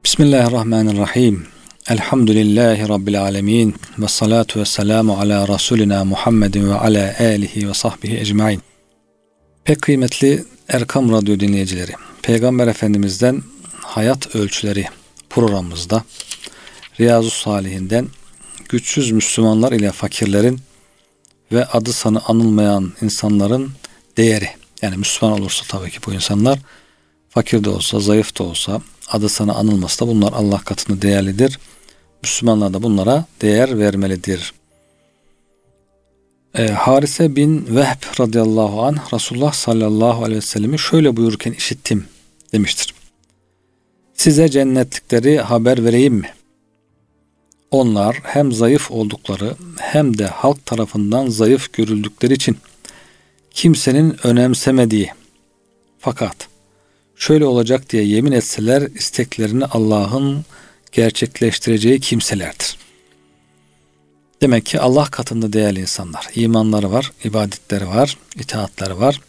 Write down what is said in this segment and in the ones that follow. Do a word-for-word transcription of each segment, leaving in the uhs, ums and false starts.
Bismillahirrahmanirrahim. Elhamdülillahi Rabbil alemin. Ve salatu ve selamu ala Resulina Muhammedin ve ala alihi ve sahbihi ecmain. Pek kıymetli Erkam Radyo dinleyicileri, Peygamber Efendimiz'den Hayat Ölçüleri programımızda Riyazu Salihinden güçsüz Müslümanlar ile fakirlerin ve adı sanı anılmayan insanların değeri. Yani Müslüman olursa tabii ki bu insanlar, fakir de olsa, zayıf da olsa, adı sana anılması da bunlar Allah katında değerlidir. Müslümanlar da bunlara değer vermelidir. E, Harise bin Vehb radıyallahu anh Resulullah sallallahu aleyhi ve sellemi şöyle buyururken işittim demiştir. Size cennetlikleri haber vereyim mi? Onlar hem zayıf oldukları hem de halk tarafından zayıf görüldükleri için kimsenin önemsemediği, fakat şöyle olacak diye yemin etseler isteklerini Allah'ın gerçekleştireceği kimselerdir. Demek ki Allah katında değerli insanlar. İmanları var, ibadetleri var, itaatleri var.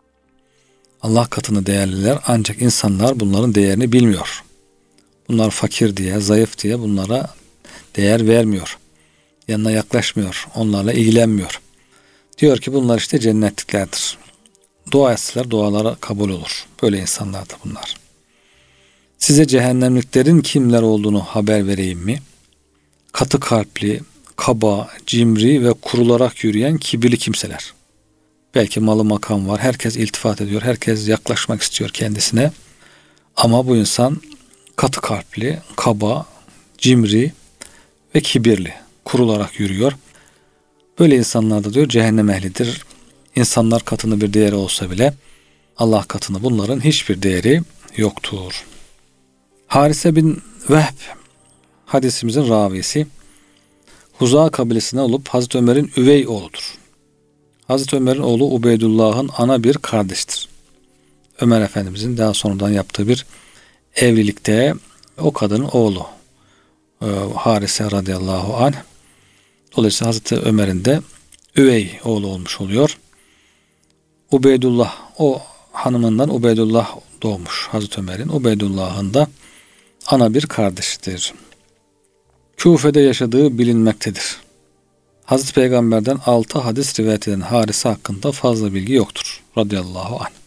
Allah katında değerliler, ancak insanlar bunların değerini bilmiyor. Bunlar fakir diye, zayıf diye bunlara değer vermiyor. Yanına yaklaşmıyor, onlarla ilgilenmiyor. Diyor ki bunlar işte cennetliklerdir. Dua etseler dualara kabul olur. Böyle insanlardır bunlar. Size cehennemliklerin kimler olduğunu haber vereyim mi? Katı kalpli, kaba, cimri ve kurularak yürüyen kibirli kimseler. Belki malı makam var. Herkes iltifat ediyor. Herkes yaklaşmak istiyor kendisine. Ama bu insan katı kalpli, kaba, cimri ve kibirli. Kurularak yürüyor. Böyle insanlar da diyor cehennem ehlidir. İnsanlar katında bir değeri olsa bile Allah katında bunların hiçbir değeri yoktur. Harise bin Vehb hadisimizin ravisi, Huza kabilesine olup Hazreti Ömer'in üvey oğludur. Hazreti Ömer'in oğlu Ubeydullah'ın ana bir kardeştir. Ömer Efendimizin daha sonradan yaptığı bir evlilikte o kadının oğlu Harise radıyallahu anh. Dolayısıyla Hazreti Ömer'in de üvey oğlu olmuş oluyor. Ubeydullah, o hanımından Ubeydullah doğmuş Hazreti Ömer'in. Ubeydullah'ın da ana bir kardeşidir. Küfe'de yaşadığı bilinmektedir. Hazreti Peygamber'den altı hadis rivayet eden Harise hakkında fazla bilgi yoktur. Radıyallahu anh.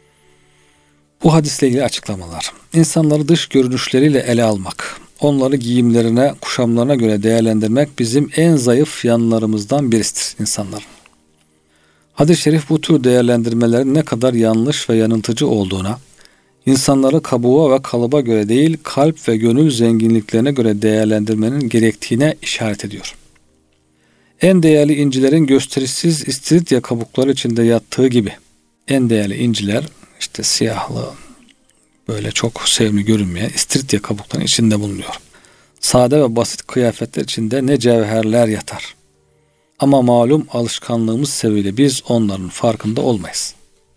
Bu hadisle ilgili açıklamalar. İnsanları dış görünüşleriyle ele almak, onları giyimlerine, kuşamlarına göre değerlendirmek bizim en zayıf yanlarımızdan birisidir insanların. Hadis-i şerif bu tür değerlendirmelerin ne kadar yanlış ve yanıltıcı olduğuna, insanları kabuğa ve kalıba göre değil, kalp ve gönül zenginliklerine göre değerlendirmenin gerektiğine işaret ediyor. En değerli incilerin gösterişsiz istiridye kabukları içinde yattığı gibi, en değerli inciler işte siyahlı, böyle çok sevimli görünmeyen istiridye kabuklarının içinde bulunuyor. Sade ve basit kıyafetler içinde ne cevherler yatar. Ama malum alışkanlığımız sebebiyle biz onların farkında olmayız.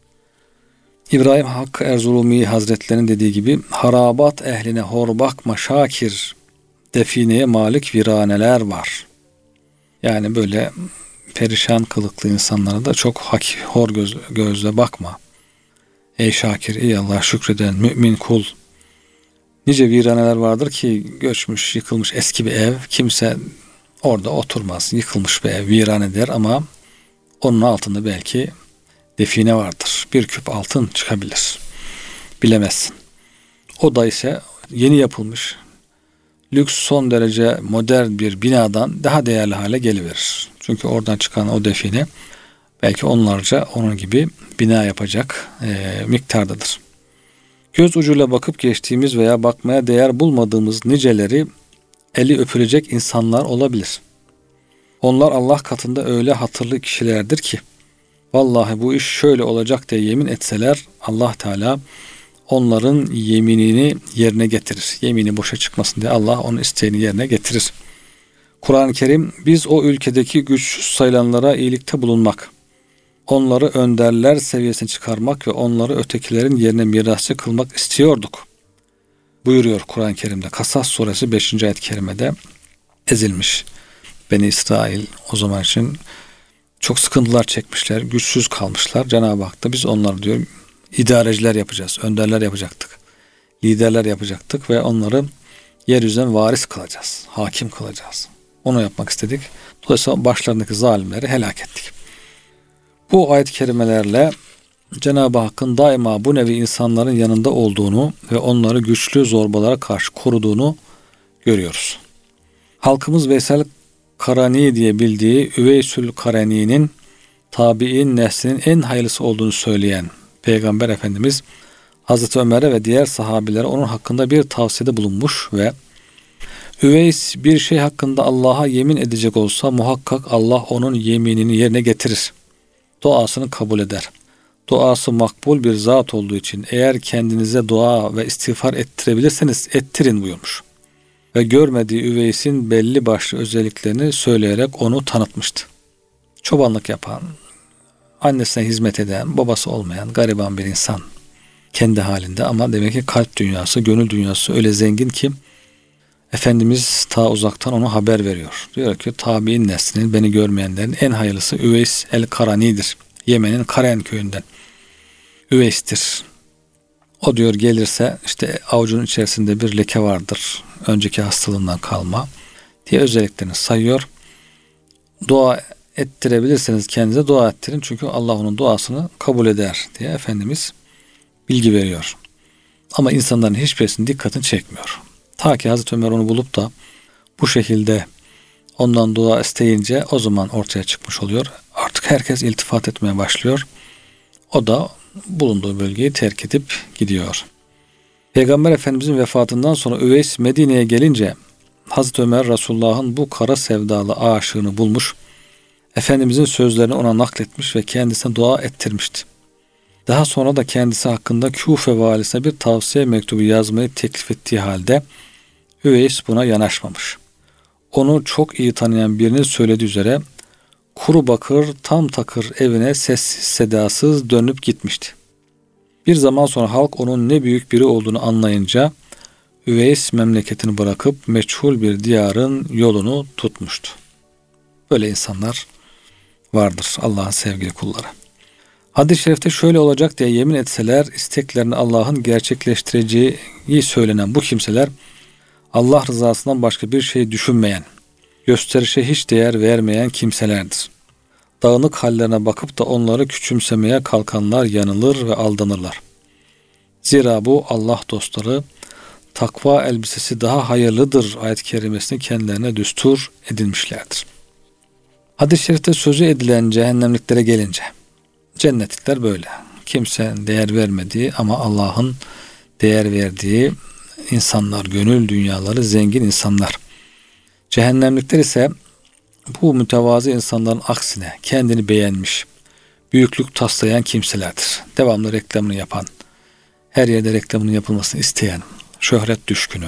İbrahim Hakkı Erzurumi Hazretlerinin dediği gibi harabat ehline hor bakma şakir, defineye malik viraneler var. Yani böyle perişan kılıklı insanlara da çok hak, hor göz, gözle bakma. Ey şakir, ey Allah şükreden mümin kul. Nice viraneler vardır ki göçmüş, yıkılmış eski bir ev, kimse orada oturmaz. Yıkılmış bir ev, viranedir ama onun altında belki define vardır. Bir küp altın çıkabilir. Bilemezsin. O da ise yeni yapılmış, lüks, son derece modern bir binadan daha değerli hale geliverir. Çünkü oradan çıkan o define belki onlarca onun gibi bina yapacak e, miktardadır. Göz ucuyla bakıp geçtiğimiz veya bakmaya değer bulmadığımız niceleri eli öpülecek insanlar olabilir. Onlar Allah katında öyle hatırlı kişilerdir ki vallahi bu iş şöyle olacak diye yemin etseler Allah Teala onların yeminini yerine getirir. Yemini boşa çıkmasın diye Allah onun isteğini yerine getirir. Kur'an-ı Kerim biz o ülkedeki güçsüz sayılanlara iyilikte bulunmak, onları önderler seviyesine çıkarmak ve onları ötekilerin yerine mirasçı kılmak istiyorduk buyuruyor Kur'an-ı Kerim'de. Kasas suresi beşinci ayet-i kerimede ezilmiş Beni İsrail o zaman için çok sıkıntılar çekmişler, güçsüz kalmışlar. Cenab-ı Hak da biz onları diyor idareciler yapacağız, önderler yapacaktık, liderler yapacaktık ve onları yeryüzüne varis kılacağız, hakim kılacağız. Onu yapmak istedik. Dolayısıyla başlarındaki zalimleri helak ettik. Bu ayet-i kerimelerle Cenab-ı Hakk'ın daima bu nevi insanların yanında olduğunu ve onları güçlü zorbalara karşı koruduğunu görüyoruz. Halkımız Veysel Karani diye bildiği Üveysül Karani'nin tabi'in neslinin en hayırlısı olduğunu söyleyen Peygamber Efendimiz Hazreti Ömer'e ve diğer sahabilere onun hakkında bir tavsiyede bulunmuş ve Üveys bir şey hakkında Allah'a yemin edecek olsa muhakkak Allah onun yeminini yerine getirir. Duasını kabul eder. Duası makbul bir zat olduğu için eğer kendinize dua ve istiğfar ettirebilirseniz ettirin buyurmuş. Ve görmediği Üveys'in belli başlı özelliklerini söyleyerek onu tanıtmıştı. Çobanlık yapan, annesine hizmet eden, babası olmayan gariban bir insan. Kendi halinde ama demek ki kalp dünyası, gönül dünyası öyle zengin ki Efendimiz ta uzaktan ona haber veriyor. Diyor ki tabi'in neslinin beni görmeyenlerin en hayırlısı Üveys el-Karani'dir. Yemen'in Karen köyünden. Üveys'tir. O diyor gelirse işte avucunun içerisinde bir leke vardır. Önceki hastalığından kalma diye özelliklerini sayıyor. Dua ettirebilirseniz kendinize dua ettirin. Çünkü Allah onun duasını kabul eder diye Efendimiz bilgi veriyor. Ama insanların hiçbirisinin dikkatini çekmiyor. Ta ki Hazreti Ömer onu bulup da bu şekilde ondan dua isteyince o zaman ortaya çıkmış oluyor. Artık herkes iltifat etmeye başlıyor. O da bulunduğu bölgeyi terk edip gidiyor. Peygamber Efendimizin vefatından sonra Üveys Medine'ye gelince Hazreti Ömer Resulullah'ın bu kara sevdalı aşığını bulmuş, Efendimizin sözlerini ona nakletmiş ve kendisine dua ettirmişti. Daha sonra da kendisi hakkında Küfe valisine bir tavsiye mektubu yazmayı teklif ettiği halde Üveys buna yanaşmamış. Onu çok iyi tanıyan birinin söylediği üzere kuru bakır tam takır evine sessiz sedasız dönüp gitmişti. Bir zaman sonra halk onun ne büyük biri olduğunu anlayınca Üveys memleketini bırakıp meçhul bir diyarın yolunu tutmuştu. Böyle insanlar vardır Allah'ın sevgili kulları. Hadis-i şerifte şöyle olacak diye yemin etseler isteklerini Allah'ın gerçekleştireceği söylenen bu kimseler Allah rızasından başka bir şey düşünmeyen, gösterişe hiç değer vermeyen kimselerdir. Dağınık hallerine bakıp da onları küçümsemeye kalkanlar yanılır ve aldanırlar. Zira bu Allah dostları takva elbisesi daha hayırlıdır ayet-i kerimesini kendilerine düstur edinmişlerdir. Hadis-i şerifte sözü edilen cehennemliklere gelince cennetlikler böyle. Kimsenin değer vermediği ama Allah'ın değer verdiği insanlar, gönül dünyaları zengin insanlar. Cehennemlikler ise bu mütevazı insanların aksine kendini beğenmiş, büyüklük taslayan kimselerdir. Devamlı reklamını yapan, her yerde reklamının yapılmasını isteyen, şöhret düşkünü,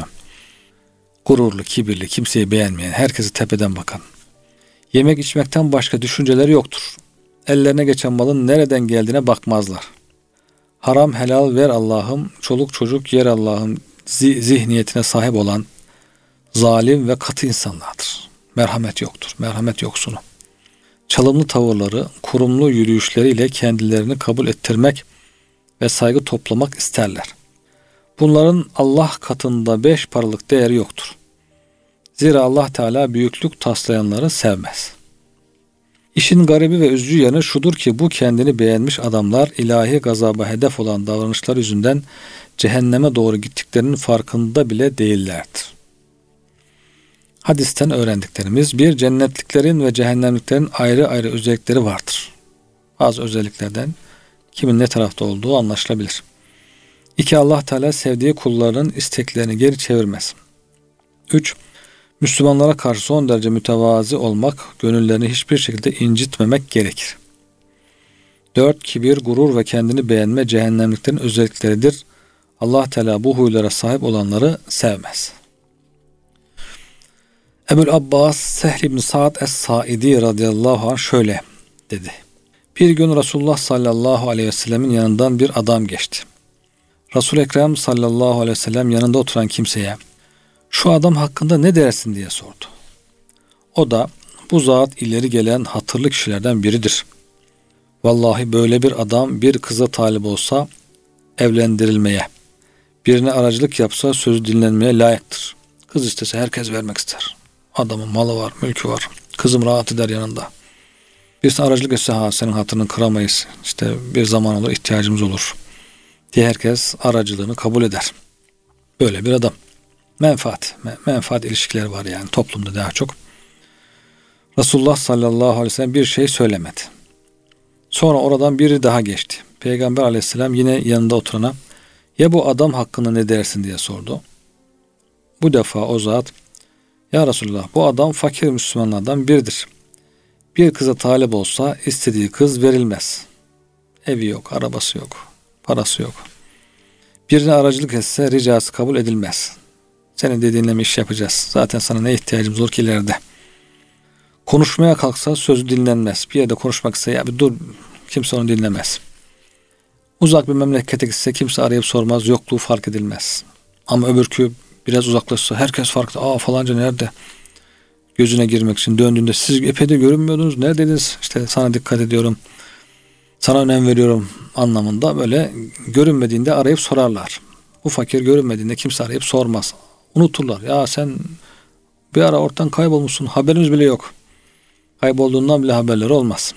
gururlu, kibirli, kimseyi beğenmeyen, herkesi tepeden bakan, yemek içmekten başka düşünceleri yoktur. Ellerine geçen malın nereden geldiğine bakmazlar. Haram helal ver Allah'ım, çoluk çocuk yer Allah'ım zihniyetine sahip olan zalim ve katı insanlardır. Merhamet yoktur, merhamet yoksunu. Çalımlı tavırları, kurumlu yürüyüşleriyle kendilerini kabul ettirmek ve saygı toplamak isterler. Bunların Allah katında beş paralık değeri yoktur. Zira Allah Teala büyüklük taslayanları sevmez. İşin garibi ve üzücü yanı şudur ki bu kendini beğenmiş adamlar ilahi gazaba hedef olan davranışlar yüzünden cehenneme doğru gittiklerinin farkında bile değillerdir. Hadisten öğrendiklerimiz bir cennetliklerin ve cehennemliklerin ayrı ayrı özellikleri vardır. Bazı özelliklerden kimin ne tarafta olduğu anlaşılabilir. İki Allah Teala sevdiği kullarının isteklerini geri çevirmez. Üç Müslümanlara karşı son derece mütevazi olmak, gönüllerini hiçbir şekilde incitmemek gerekir. Dört Kibir, gurur ve kendini beğenme cehennemliklerin özellikleridir. Allah Teala bu huylara sahip olanları sevmez. Ebu'l Abbas Sehl ibn Sa'd es-Saidi radıyallahu anh şöyle dedi. Bir gün Resulullah sallallahu aleyhi ve sellemin yanından bir adam geçti. Resul-i Ekrem sallallahu aleyhi ve sellem yanında oturan kimseye şu adam hakkında ne dersin diye sordu. O da bu zat ileri gelen hatırlı kişilerden biridir. Vallahi böyle bir adam bir kıza talip olsa evlendirilmeye, birine aracılık yapsa sözü dinlenmeye layıktır. Kız istese herkes vermek ister. Adamın malı var, mülkü var. Kızım rahat eder yanında. Birisi aracılık etse, ha senin hatırını kıramayız. İşte bir zaman olur, ihtiyacımız olur diye herkes aracılığını kabul eder. Böyle bir adam. Menfaat, menfaat ilişkileri var yani toplumda daha çok. Resulullah sallallahu aleyhi ve sellem bir şey söylemedi. Sonra oradan biri daha geçti. Peygamber aleyhisselam yine yanında oturana, ya bu adam hakkında ne dersin diye sordu. Bu defa o zat, ya Resulullah bu adam fakir Müslümanlardan biridir. Bir kıza talip olsa istediği kız verilmez. Evi yok, arabası yok, parası yok. Birine aracılık etse ricası kabul edilmez. Senin dediğinle mi iş yapacağız? Zaten sana ne ihtiyacımız olur ki ileride? Konuşmaya kalksa sözü dinlenmez. Bir yerde konuşmak ise ya bir dur, kimse onu dinlemez. Uzak bir memlekete gitse kimse arayıp sormaz, yokluğu fark edilmez. Ama öbürkü biraz uzaklaşsa herkes farklı. Aa falanca nerede? Gözüne girmek için döndüğünde siz epeyde görünmüyordunuz. Neredeydiniz? İşte sana dikkat ediyorum. Sana önem veriyorum anlamında böyle görünmediğinde arayıp sorarlar. Bu fakir görünmediğinde kimse arayıp sormaz. Unuturlar. Ya sen bir ara ortadan kaybolmuşsun. Haberimiz bile yok. Kaybolduğundan bile haberleri olmaz.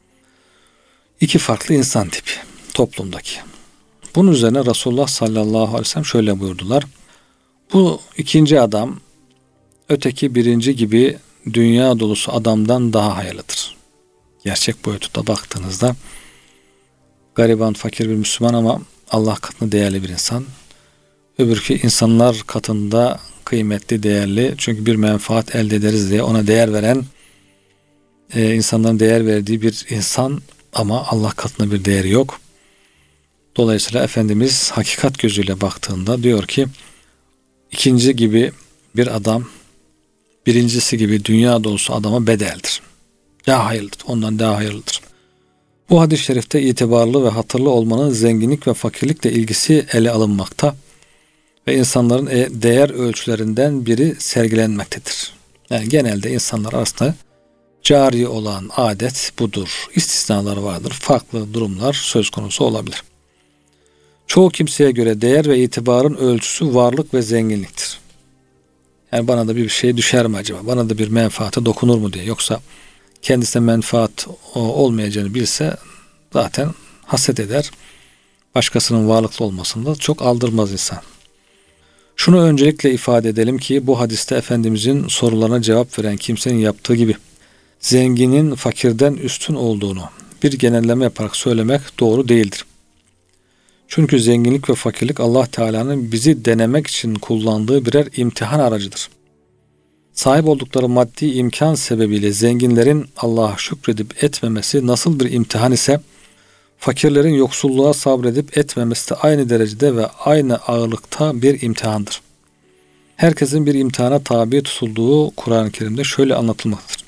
İki farklı insan tipi toplumdaki. Bunun üzerine Resulullah sallallahu aleyhi ve sellem şöyle buyurdular. Bu ikinci adam öteki birinci gibi dünya dolusu adamdan daha hayırlıdır. Gerçek boyutuda baktığınızda gariban, fakir bir Müslüman ama Allah katında değerli bir insan. Öbürkü insanlar katında kıymetli, değerli. Çünkü bir menfaat elde ederiz diye ona değer veren, e, insanların değer verdiği bir insan ama Allah katında bir değeri yok. Dolayısıyla Efendimiz hakikat gözüyle baktığında diyor ki ikinci gibi bir adam birincisi gibi dünya dolusu adama bedeldir. Daha hayırlıdır. Ondan daha hayırlıdır. Bu hadis-i şerifte itibarlı ve hatırlı olmanın zenginlik ve fakirlikle ilgisi ele alınmakta ve insanların değer ölçülerinden biri sergilenmektedir. Yani genelde insanlar arasında cari olan adet budur. İstisnalar vardır. Farklı durumlar söz konusu olabilir. Çoğu kimseye göre değer ve itibarın ölçüsü varlık ve zenginliktir. Yani bana da bir şey düşer mi acaba? Bana da bir menfaate dokunur mu diye. Yoksa kendisine menfaat olmayacağını bilse zaten haset eder. Başkasının varlıklı olmasını da çok aldırmaz insan. Şunu öncelikle ifade edelim ki bu hadiste Efendimizin sorularına cevap veren kimsenin yaptığı gibi zenginin fakirden üstün olduğunu bir genelleme yaparak söylemek doğru değildir. Çünkü zenginlik ve fakirlik Allah Teala'nın bizi denemek için kullandığı birer imtihan aracıdır. Sahip oldukları maddi imkan sebebiyle zenginlerin Allah'a şükredip etmemesi nasıl bir imtihan ise fakirlerin yoksulluğa sabredip etmemesi de aynı derecede ve aynı ağırlıkta bir imtihandır. Herkesin bir imtihana tabi tutulduğu Kur'an-ı Kerim'de şöyle anlatılmaktadır.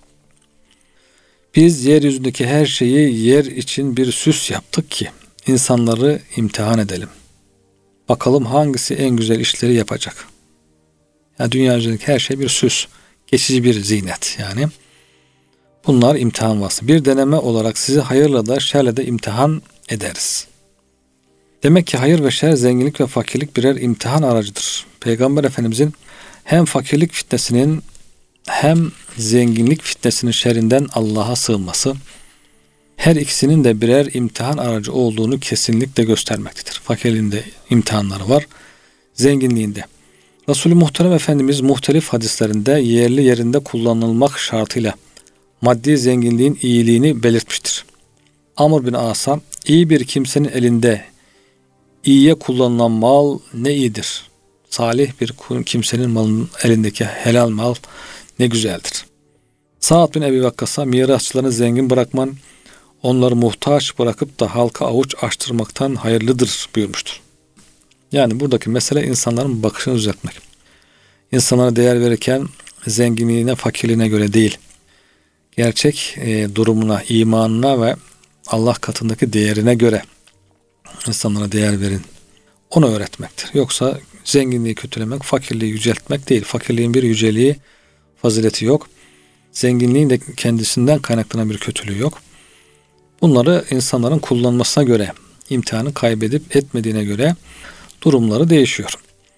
Biz yeryüzündeki her şeyi yer için bir süs yaptık ki insanları imtihan edelim. Bakalım hangisi en güzel işleri yapacak. Yani dünya üzerindeki her şey bir süs, geçici bir zinet yani. Bunlar imtihan vasfı. Bir deneme olarak sizi hayırla da şerle de imtihan ederiz. Demek ki hayır ve şer, zenginlik ve fakirlik birer imtihan aracıdır. Peygamber Efendimizin hem fakirlik fitnesinin hem zenginlik fitnesinin şerrinden Allah'a sığınması, her ikisinin de birer imtihan aracı olduğunu kesinlikle göstermektedir. Fakirliğinde imtihanları var, zenginliğinde. Resulü Muhterem Efendimiz muhtelif hadislerinde yerli yerinde kullanılmak şartıyla maddi zenginliğin iyiliğini belirtmiştir. Amr bin As'a iyi bir kimsenin elinde iyiye kullanılan mal ne iyidir. Salih bir kimsenin malının elindeki helal mal ne güzeldir. Sa'd bin Ebi Vakkas'a mirasçılarını zengin bırakman, onları muhtaç bırakıp da halka avuç açtırmaktan hayırlıdır buyurmuştur. Yani buradaki mesele insanların bakışını düzeltmek. İnsanlara değer verirken zenginliğine, fakirliğine göre değil, gerçek e, durumuna, imanına ve Allah katındaki değerine göre insanlara değer verin. Onu öğretmektir. Yoksa zenginliği kötülemek, fakirliği yüceltmek değil. Fakirliğin bir yüceliği, fazileti yok. Zenginliğin de kendisinden kaynaklanan bir kötülüğü yok. Bunları insanların kullanmasına göre, imtihanı kaybedip etmediğine göre durumları değişiyor.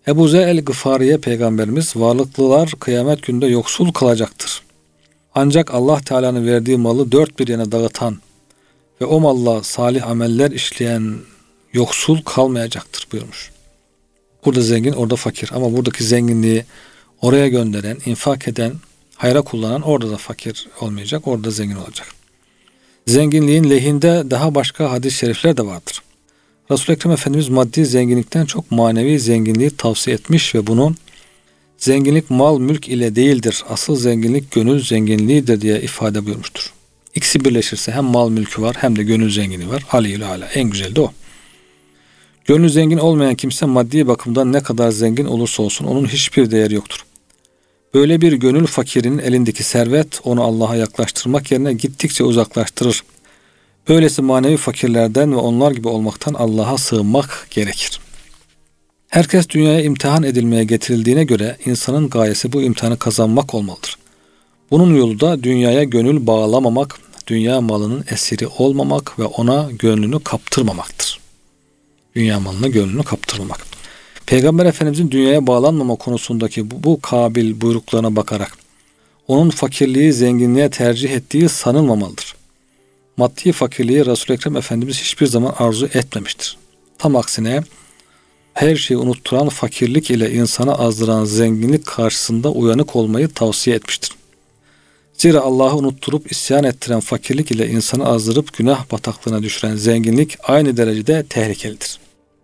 Ebu Zer el-Gıfari'ye Peygamberimiz varlıklılar kıyamet günde yoksul kalacaktır. Ancak Allah Teala'nın verdiği malı dört bir yana dağıtan ve o malla salih ameller işleyen yoksul kalmayacaktır buyurmuş. Burada zengin, orada fakir. Ama buradaki zenginliği oraya gönderen, infak eden, hayra kullanan orada da fakir olmayacak, orada zengin olacak. Zenginliğin lehinde daha başka hadis-i şerifler de vardır. Resul-i Ekrem Efendimiz maddi zenginlikten çok manevi zenginliği tavsiye etmiş ve bunun zenginlik mal mülk ile değildir, asıl zenginlik gönül zenginliğidir diye ifade buyurmuştur. İkisi birleşirse hem mal mülkü var hem de gönül zenginliği var. Aleyhül ala, en güzeli de o. Gönlü zengin olmayan kimse maddi bakımdan ne kadar zengin olursa olsun onun hiçbir değeri yoktur. Böyle bir gönül fakirinin elindeki servet onu Allah'a yaklaştırmak yerine gittikçe uzaklaştırır. Böylesi manevi fakirlerden ve onlar gibi olmaktan Allah'a sığınmak gerekir. Herkes dünyaya imtihan edilmeye getirildiğine göre insanın gayesi bu imtihanı kazanmak olmalıdır. Bunun yolu da dünyaya gönül bağlamamak, dünya malının esiri olmamak ve ona gönlünü kaptırmamaktır. Dünya malına gönlünü kaptırmamak. Peygamber Efendimizin dünyaya bağlanmama konusundaki bu, bu kabil buyruklarına bakarak onun fakirliği zenginliğe tercih ettiği sanılmamalıdır. Maddi fakirliği Resul-i Ekrem Efendimiz hiçbir zaman arzu etmemiştir. Tam aksine her şeyi unutturan fakirlik ile insanı azdıran zenginlik karşısında uyanık olmayı tavsiye etmiştir. Zira Allah'ı unutturup isyan ettiren fakirlik ile insanı azdırıp günah bataklığına düşüren zenginlik aynı derecede tehlikelidir.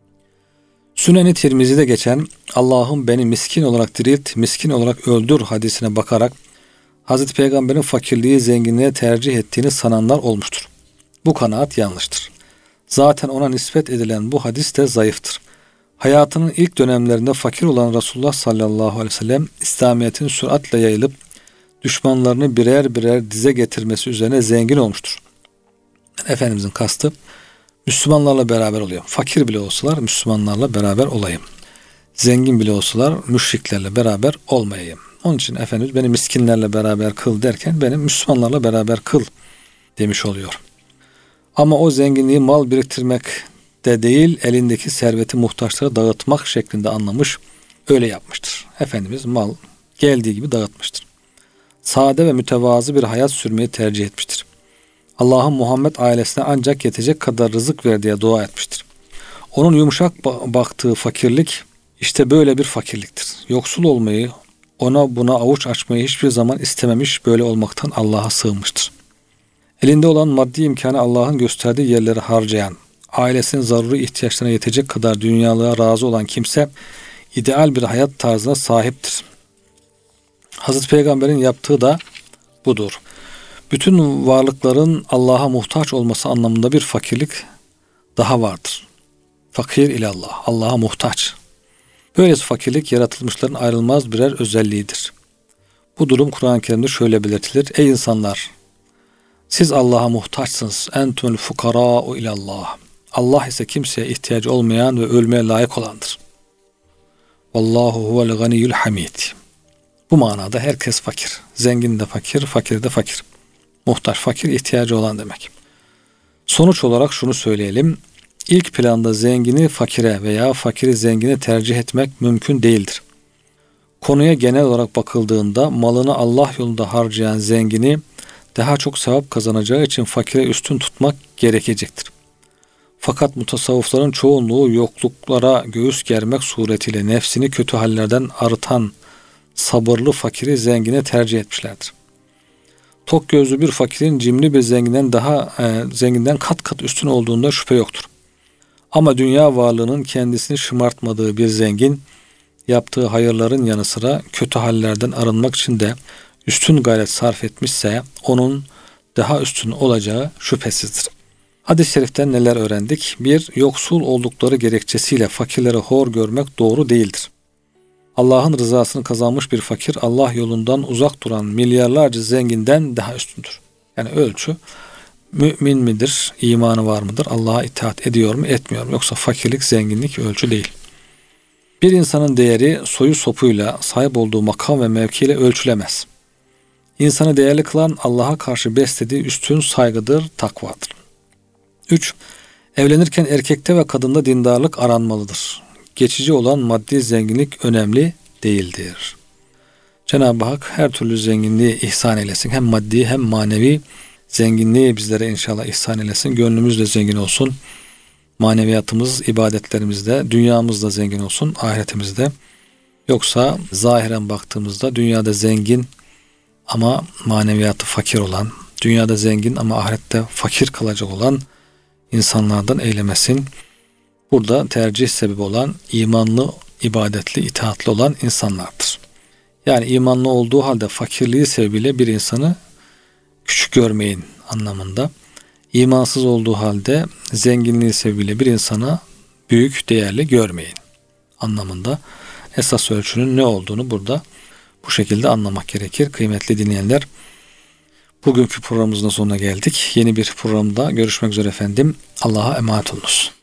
Süneni Tirmizi'de geçen Allah'ım beni miskin olarak dirilt, miskin olarak öldür hadisine bakarak Hazreti Peygamber'in fakirliği zenginliğe tercih ettiğini sananlar olmuştur. Bu kanaat yanlıştır. Zaten ona nispet edilen bu hadis de zayıftır. Hayatının ilk dönemlerinde fakir olan Resulullah sallallahu aleyhi ve sellem İslamiyet'in süratle yayılıp düşmanlarını birer birer dize getirmesi üzerine zengin olmuştur. Efendimizin kastı Müslümanlarla beraber oluyor. Fakir bile olsalar Müslümanlarla beraber olayım. Zengin bile olsalar müşriklerle beraber olmayayım. Onun için Efendimiz beni miskinlerle beraber kıl derken beni Müslümanlarla beraber kıl demiş oluyor. Ama o zenginliği mal biriktirmek de değil, elindeki serveti muhtaçlara dağıtmak şeklinde anlamış, öyle yapmıştır. Efendimiz mal geldiği gibi dağıtmıştır. Sade ve mütevazı bir hayat sürmeyi tercih etmiştir. Allah'ın Muhammed ailesine ancak yetecek kadar rızık ver diye dua etmiştir. Onun yumuşak baktığı fakirlik işte böyle bir fakirliktir. Yoksul olmayı, ona buna avuç açmayı hiçbir zaman istememiş, böyle olmaktan Allah'a sığınmıştır. Elinde olan maddi imkanı Allah'ın gösterdiği yerlere harcayan, ailesinin zaruri ihtiyaçlarına yetecek kadar dünyalığa razı olan kimse ideal bir hayat tarzına sahiptir. Hazreti Peygamber'in yaptığı da budur. Bütün varlıkların Allah'a muhtaç olması anlamında bir fakirlik daha vardır. Fakir ilallah, Allah'a muhtaç. Böylesi fakirlik yaratılmışların ayrılmaz birer özelliğidir. Bu durum Kur'an-ı Kerim'de şöyle belirtilir. Ey insanlar! Siz Allah'a muhtaçsınız. Entümül fukarâ'u ilallah. Allah ise kimseye ihtiyacı olmayan ve ölmeye layık olandır. Vallahu huvel ganiyyul hamid. Bu manada herkes fakir. Zengin de fakir, fakir de fakir. Muhtaç, fakir, ihtiyacı olan demek. Sonuç olarak şunu söyleyelim. İlk planda zengini fakire veya fakiri zengine tercih etmek mümkün değildir. Konuya genel olarak bakıldığında malını Allah yolunda harcayan zengini daha çok sevap kazanacağı için fakire üstün tutmak gerekecektir. Fakat mutasavvıfların çoğunluğu yokluklara göğüs germek suretiyle nefsini kötü hallerden arıtan sabırlı fakiri zengine tercih etmişlerdir. Tok gözlü bir fakirin cimri bir zenginden daha e, zenginden kat kat üstün olduğunda şüphe yoktur. Ama dünya varlığının kendisini şımartmadığı bir zengin yaptığı hayırların yanı sıra kötü hallerden arınmak için de üstün gayret sarf etmişse onun daha üstün olacağı şüphesizdir. Hadis-i şeriften neler öğrendik? Bir, yoksul oldukları gerekçesiyle fakirleri hor görmek doğru değildir. Allah'ın rızasını kazanmış bir fakir Allah yolundan uzak duran milyarlarca zenginden daha üstündür. Yani ölçü mümin midir, imanı var mıdır, Allah'a itaat ediyor mu, etmiyor mu? Yoksa fakirlik, zenginlik ölçü değil. Bir insanın değeri soyu sopuyla, sahip olduğu makam ve mevkiyle ölçülemez. İnsanı değerli kılan Allah'a karşı beslediği üstün saygıdır, takvadır. üç. Evlenirken erkekte ve kadında dindarlık aranmalıdır. geçici olan maddi zenginlik önemli değildir. Cenab-ı Hak her türlü zenginliği ihsan eylesin. Hem maddi hem manevi zenginliği bizlere inşallah ihsan eylesin. Gönlümüz de zengin olsun. Maneviyatımız, ibadetlerimizde, dünyamızda zengin olsun, ahiretimizde. Yoksa zahiren baktığımızda dünyada zengin ama maneviyatı fakir olan, dünyada zengin ama ahirette fakir kalacak olan insanlardan eylemesin. Burada tercih sebebi olan imanlı, ibadetli, itaatli olan insanlardır. Yani imanlı olduğu halde fakirliği sebebiyle bir insanı küçük görmeyin anlamında. İmansız olduğu halde zenginliği sebebiyle bir insana büyük, değerli görmeyin anlamında. Esas ölçünün ne olduğunu burada bu şekilde anlamak gerekir. Kıymetli dinleyenler, bugünkü programımızın sonuna geldik. Yeni bir programda görüşmek üzere efendim. Allah'a emanet olunuz.